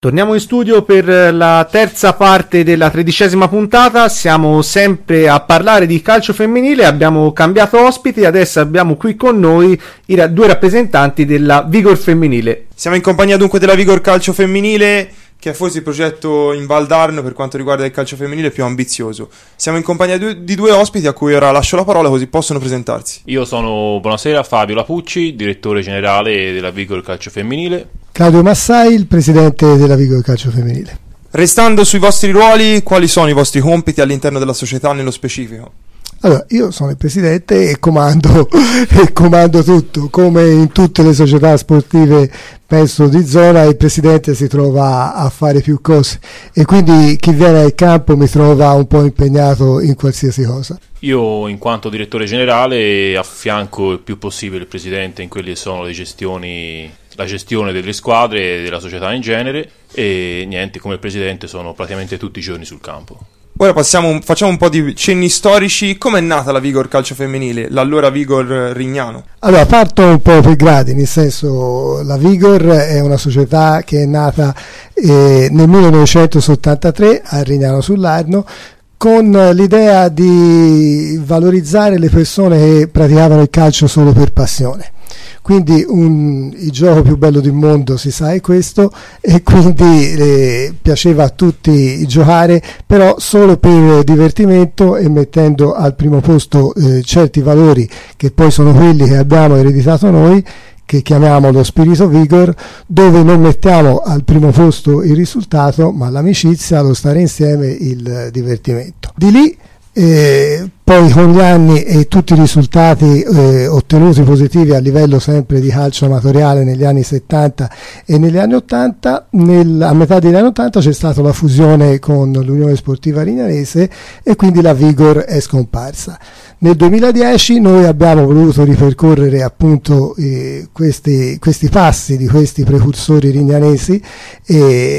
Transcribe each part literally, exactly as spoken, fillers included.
Torniamo in studio per la terza parte della tredicesima puntata. Siamo sempre a parlare di calcio femminile, abbiamo cambiato ospiti, adesso abbiamo qui con noi i ra- due rappresentanti della Vigor femminile. Siamo in compagnia dunque della Vigor Calcio Femminile, che è forse il progetto in Val d'Arno per quanto riguarda il calcio femminile più ambizioso. Siamo in compagnia di, di due ospiti a cui ora lascio la parola così possono presentarsi. Io sono, buonasera, Fabio Lapucci, direttore generale della Vigor Calcio Femminile. Claudio Massai, il presidente della Vigor Calcio Femminile. Restando sui vostri ruoli, quali sono i vostri compiti all'interno della società nello specifico? Allora, io sono il presidente e comando, e comando tutto. Come in tutte le società sportive, penso, di zona, il presidente si trova a fare più cose e quindi chi viene al campo mi trova un po' impegnato in qualsiasi cosa. Io, in quanto direttore generale, affianco il più possibile il presidente in quelle che sono le gestioni, la gestione delle squadre e della società in genere, e niente, come presidente sono praticamente tutti i giorni sul campo. Ora passiamo, facciamo un po' di cenni storici. Come è nata la Vigor Calcio Femminile, l'allora Vigor Rignano? Allora, parto un po' per gradi, nel senso, la Vigor è una società che è nata eh, nel millenovecentottantatré a Rignano sull'Arno, con l'idea di valorizzare le persone che praticavano il calcio solo per passione. Quindi un, il gioco più bello del mondo, si sa, è questo, e quindi eh, piaceva a tutti giocare, però solo per divertimento e mettendo al primo posto eh, certi valori che poi sono quelli che abbiamo ereditato noi, che chiamiamo lo spirito Vigor, dove non mettiamo al primo posto il risultato, ma l'amicizia, lo stare insieme, il divertimento. Di lì eh, poi con gli anni e tutti i risultati eh, ottenuti positivi a livello sempre di calcio amatoriale negli anni settanta e negli anni ottanta, nel, a metà degli anni ottanta c'è stata la fusione con l'Unione Sportiva Rignanese e quindi la Vigor è scomparsa. Nel duemiladieci noi abbiamo voluto ripercorrere appunto eh, questi, questi passi di questi precursori rignanesi e,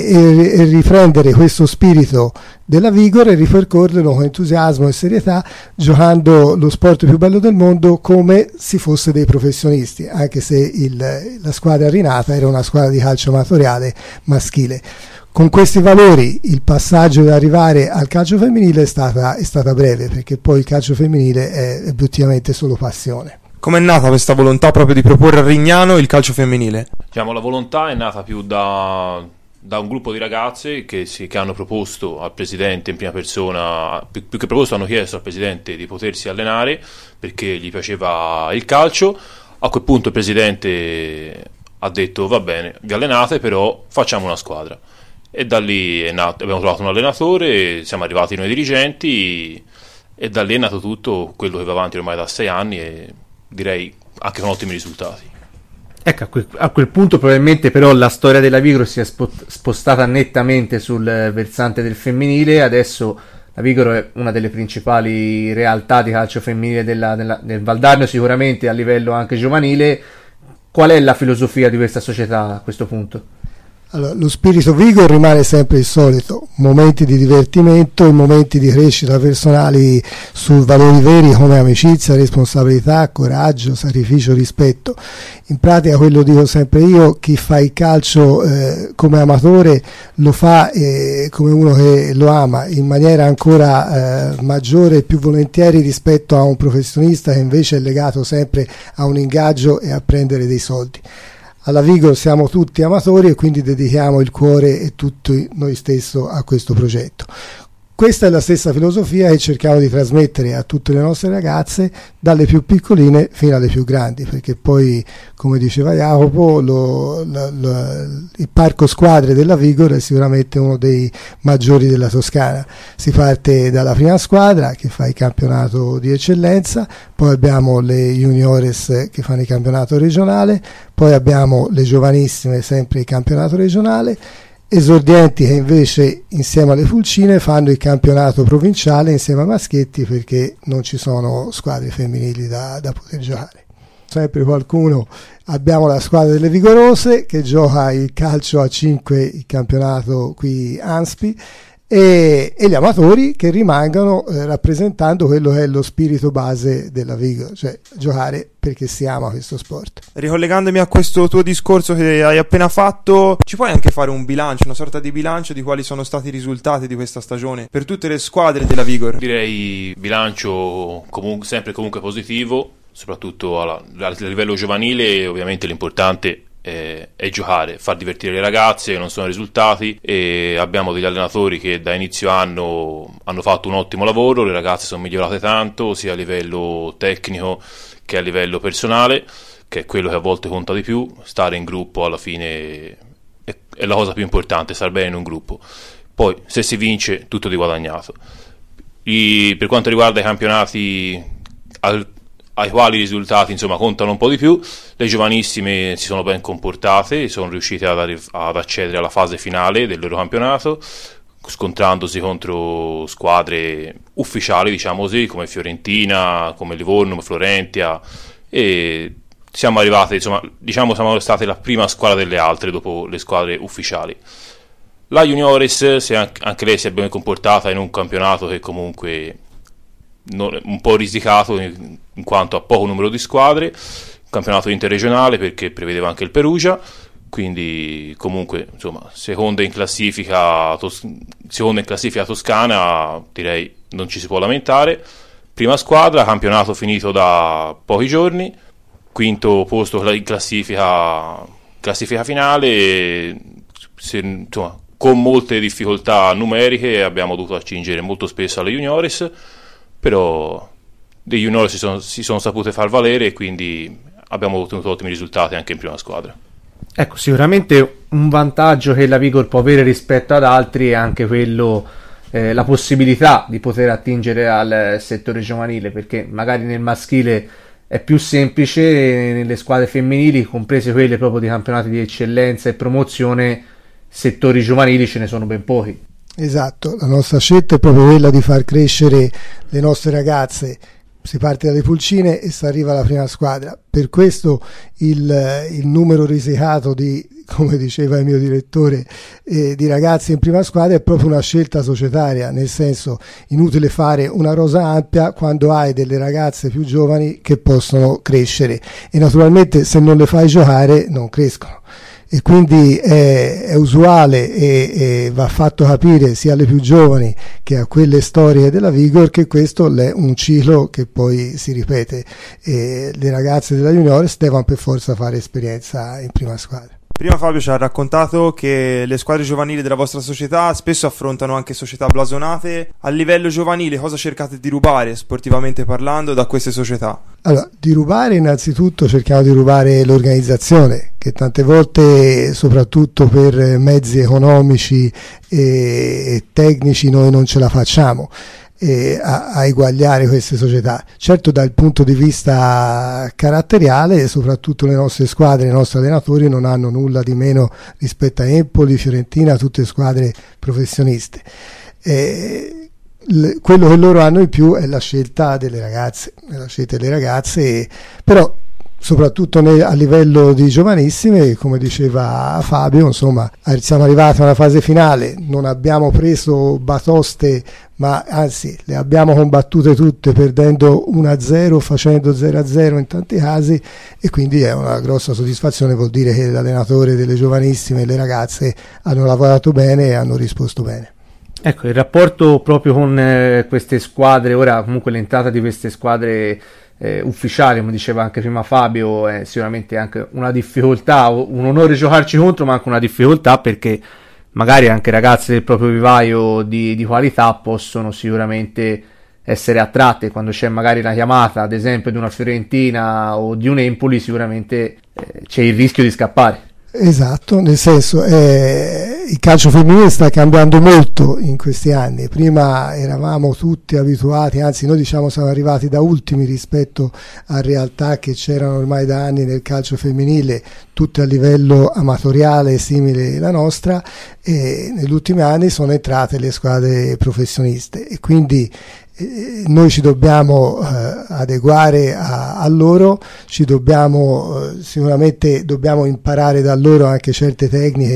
e, e riprendere questo spirito della Vigor e ripercorrerlo con entusiasmo e serietà, giocando lo sport più bello del mondo come si fosse dei professionisti, anche se il, la squadra rinata era una squadra di calcio amatoriale maschile. Con questi valori il passaggio da arrivare al calcio femminile è stata, è stata breve, perché poi il calcio femminile è obiettivamente solo passione. Com'è nata questa volontà proprio di proporre a Rignano il calcio femminile? Diciamo, la volontà è nata più da, da un gruppo di ragazze che, si, che hanno proposto al presidente in prima persona, più, più che proposto hanno chiesto al presidente di potersi allenare perché gli piaceva il calcio. A quel punto il presidente ha detto: va bene, vi allenate, però facciamo una squadra. E da lì è nato, abbiamo trovato un allenatore, siamo arrivati noi dirigenti e da lì è nato tutto quello che va avanti ormai da sei anni e direi anche con ottimi risultati. Ecco, a quel, a quel punto probabilmente però la storia della Vigor si è spostata nettamente sul versante del femminile. Adesso la Vigor è una delle principali realtà di calcio femminile della, della, del Val d'Arno, sicuramente a livello anche giovanile. Qual è la filosofia di questa società a questo punto? Allora, lo spirito Vigor rimane sempre il solito: momenti di divertimento, momenti di crescita personali su valori veri come amicizia, responsabilità, coraggio, sacrificio, rispetto. In pratica, quello dico sempre io: chi fa il calcio eh, come amatore lo fa eh, come uno che lo ama in maniera ancora eh, maggiore e più volentieri rispetto a un professionista che invece è legato sempre a un ingaggio e a prendere dei soldi. Alla Vigor siamo tutti amatori e quindi dedichiamo il cuore e tutto noi stesso a questo progetto. Questa è la stessa filosofia che cerchiamo di trasmettere a tutte le nostre ragazze, dalle più piccoline fino alle più grandi, perché poi, come diceva Jacopo, lo, lo, lo, il parco squadre della Vigor è sicuramente uno dei maggiori della Toscana. Si parte dalla prima squadra che fa il campionato di eccellenza, poi abbiamo le juniores che fanno il campionato regionale, poi abbiamo le giovanissime, sempre il campionato regionale, esordienti che invece insieme alle Fulcine fanno il campionato provinciale insieme ai maschietti, perché non ci sono squadre femminili da, da poter giocare. Sempre qualcuno, abbiamo la squadra delle Vigorose che gioca il calcio a cinque, il campionato qui ANSPI, e, e gli amatori che rimangano eh, rappresentando quello che è lo spirito base della Vigor, cioè giocare perché si ama questo sport. Ricollegandomi a questo tuo discorso che hai appena fatto, ci puoi anche fare un bilancio, una sorta di bilancio di quali sono stati i risultati di questa stagione per tutte le squadre della Vigor? Direi bilancio comunque, sempre comunque positivo, soprattutto alla, a livello giovanile. Ovviamente l'importante è, è giocare, far divertire le ragazze, non sono risultati, e abbiamo degli allenatori che da inizio anno hanno fatto un ottimo lavoro, le ragazze sono migliorate tanto sia a livello tecnico che a livello personale, che è quello che a volte conta di più. Stare in gruppo alla fine è, è la cosa più importante, stare bene in un gruppo. Poi se si vince tutto di guadagnato. I, per quanto riguarda i campionati al, ai quali i risultati insomma contano un po' di più, le giovanissime si sono ben comportate, sono riuscite ad, arri- ad accedere alla fase finale del loro campionato, scontrandosi contro squadre ufficiali, diciamo così, come Fiorentina, come Livorno, Florentia, e siamo arrivati, insomma, diciamo siamo state la prima squadra delle altre dopo le squadre ufficiali. La Juniores, se anche, anche lei si è ben comportata in un campionato che comunque non, un po' risicato in, in quanto a poco numero di squadre, un campionato interregionale perché prevedeva anche il Perugia, quindi comunque insomma seconda in classifica tos- seconda in classifica toscana, direi non ci si può lamentare. Prima squadra, campionato finito da pochi giorni, quinto posto in classifica classifica finale, se, insomma, con molte difficoltà numeriche abbiamo dovuto accingere molto spesso alle juniores, però dei juniores si sono, si sono sapute far valere e quindi abbiamo ottenuto ottimi risultati anche in prima squadra. Ecco, sicuramente un vantaggio che la Vigor può avere rispetto ad altri è anche quello, eh, la possibilità di poter attingere al settore giovanile, perché magari nel maschile è più semplice, nelle squadre femminili, comprese quelle proprio di campionati di eccellenza e promozione, settori giovanili ce ne sono ben pochi. Esatto, la nostra scelta è proprio quella di far crescere le nostre ragazze. Si parte dalle pulcine e si arriva alla prima squadra. Per questo il, il numero risicato di, come diceva il mio direttore, eh, di ragazzi in prima squadra è proprio una scelta societaria, nel senso, inutile fare una rosa ampia quando hai delle ragazze più giovani che possono crescere, e naturalmente se non le fai giocare non crescono. E quindi è, è usuale e, e va fatto capire sia alle più giovani che a quelle storiche della Vigor che questo è un ciclo che poi si ripete, e le ragazze della Juniores devono per forza fare esperienza in prima squadra. Prima Fabio ci ha raccontato che le squadre giovanili della vostra società spesso affrontano anche società blasonate. A livello giovanile cosa cercate di rubare, sportivamente parlando, da queste società? Allora, di rubare innanzitutto cerchiamo di rubare l'organizzazione, che tante volte, soprattutto per mezzi economici e tecnici, noi non ce la facciamo eh, a, a eguagliare queste società. Certo, dal punto di vista caratteriale, soprattutto le nostre squadre, i nostri allenatori non hanno nulla di meno rispetto a Empoli, Fiorentina, tutte squadre professioniste. Eh, l- quello che loro hanno in più è la scelta delle ragazze, la scelta delle ragazze, però soprattutto ne, a livello di giovanissime, come diceva Fabio, insomma, siamo arrivati a una fase finale, non abbiamo preso batoste, ma anzi le abbiamo combattute tutte, perdendo uno a zero, facendo zero a zero in tanti casi, e quindi è una grossa soddisfazione, vuol dire che l'allenatore delle giovanissime e le ragazze hanno lavorato bene e hanno risposto bene. Ecco, il rapporto proprio con eh, queste squadre, ora comunque l'entrata di queste squadre Eh, ufficiali, come diceva anche prima Fabio, è sicuramente anche una difficoltà, un onore giocarci contro, ma anche una difficoltà, perché magari anche ragazze del proprio vivaio di, di qualità possono sicuramente essere attratte quando c'è magari la chiamata, ad esempio, di una Fiorentina o di un Empoli, sicuramente eh, c'è il rischio di scappare. Esatto, nel senso eh, il calcio femminile sta cambiando molto in questi anni. Prima eravamo tutti abituati, anzi noi diciamo siamo arrivati da ultimi rispetto a realtà che c'erano ormai da anni nel calcio femminile, tutte a livello amatoriale simile alla nostra, e negli ultimi anni sono entrate le squadre professioniste, e quindi eh, noi ci dobbiamo eh, adeguare a, a loro, ci dobbiamo eh, sicuramente dobbiamo imparare da loro anche certe tecniche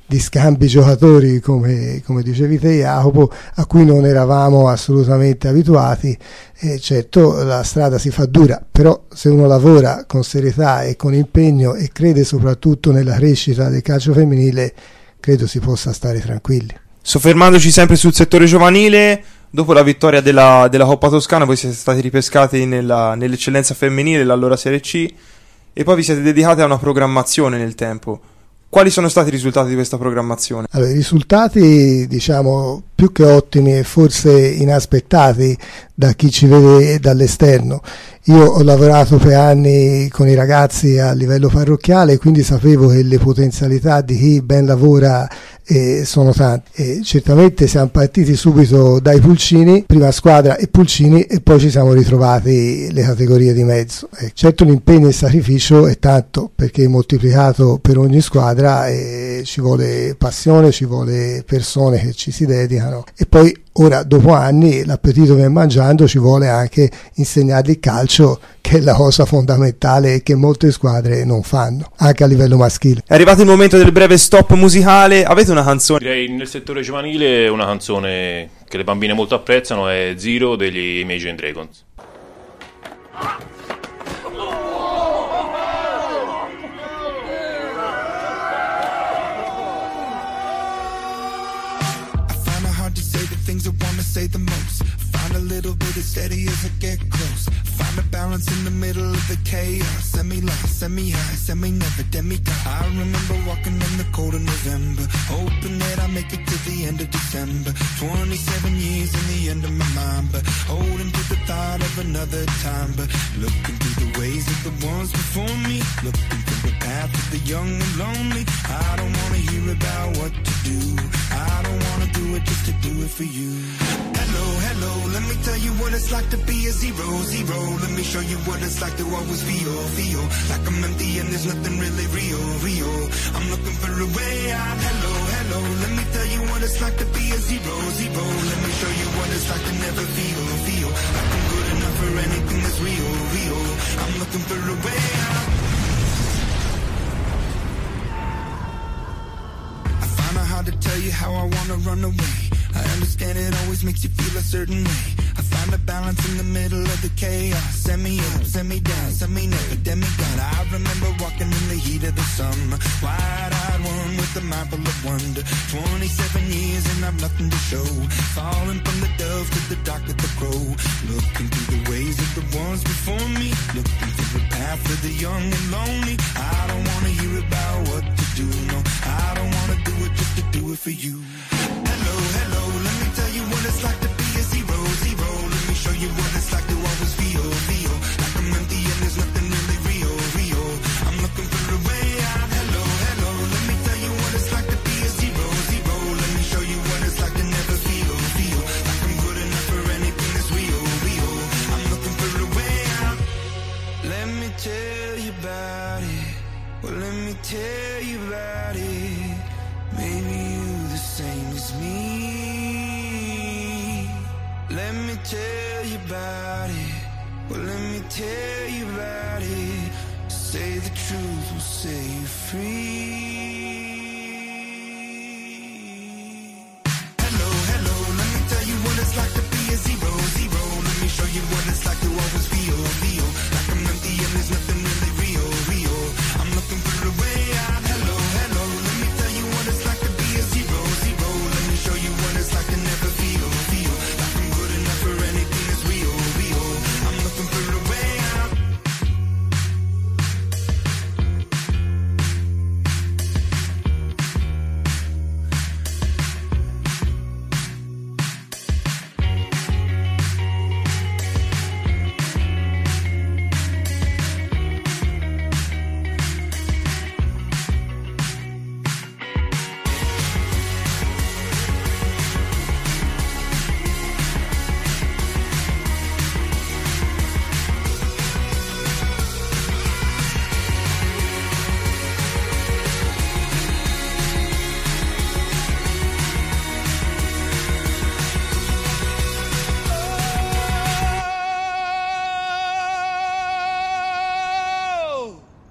di scambi giocatori, come, come dicevi te Jacopo, a cui non eravamo assolutamente abituati. E certo la strada si fa dura, però se uno lavora con serietà e con impegno e crede soprattutto nella crescita del calcio femminile, credo si possa stare tranquilli. Soffermandoci sempre sul settore giovanile, dopo la vittoria della, della Coppa Toscana voi siete stati ripescati nella, nell'eccellenza femminile, l'allora Serie C, e poi vi siete dedicati a una programmazione nel tempo. Quali sono stati i risultati di questa programmazione? Allora, i risultati, diciamo, più che ottimi e forse inaspettati da chi ci vede dall'esterno. Io ho lavorato per anni con i ragazzi a livello parrocchiale, quindi sapevo che le potenzialità di chi ben lavora eh, sono tante. E certamente siamo partiti subito dai pulcini, prima squadra e pulcini, e poi ci siamo ritrovati le categorie di mezzo. E certo l'impegno e il sacrificio è tanto, perché moltiplicato per ogni squadra e ci vuole passione, ci vuole persone che ci si dedicano, e poi ora dopo anni l'appetito viene mangiando, ci vuole anche insegnargli il calcio, che è la cosa fondamentale che molte squadre non fanno, anche a livello maschile. È arrivato il momento del breve stop musicale. Avete una canzone? Direi nel settore giovanile una canzone che le bambine molto apprezzano è Zero degli Imagine Dragons. Things I wanna say the most. Find a little bit of steady as I get close. Find a balance in the middle of the chaos. Semi-lost, semi-high, semi-never, demigod. I remember walking in the cold of November, hoping that I make it to the end of December. Twenty-seven years in the end of my mind, but holding to the thought of another time. But looking through the ways of the ones before me, looking through the path of the young and lonely. I don't wanna hear about what to do. I don't wanna do it just to do it for you. Hello, hello, let me tell you what it's like to be a zero, zero. Let me show you what it's like to always feel, feel like I'm empty and there's nothing really real, real. I'm looking for a way out. Hello, hello, let me tell you what it's like to be a zero, zero. Let me show you what it's like to never feel, feel like I'm good enough for anything that's real, real. I'm looking for a way out. I find out how to tell you how I wanna run away. I understand it always makes you feel a certain way. I find a balance in the middle of the chaos. Send me up, send me down, send me never, demigod. I remember walking in the heat of the summer, wide-eyed one with a mind full of wonder. Twenty-seven years and I've nothing to show. Falling from the dove to the dark of the crow. Looking through the ways of the ones before me, looking through the path of the young and lonely. I don't wanna hear about what to do, no. I don't wanna do it just to do it for you. Hello, hello, let me tell you what it's like to be a zero, zero. Let me show you what it's like to always feel, feel like I'm empty and there's nothing really real, real. I'm looking for a way out. Hello, hello, let me tell you what it's like to be a zero, zero. Let me show you what it's like to never feel, feel like I'm good enough for anything that's real, real. I'm looking for a way out. Let me tell you about it. Well, let me tell you about it. Maybe you the same as me. Let me tell you about it. Well, let me tell you about it. Say the truth will set you free.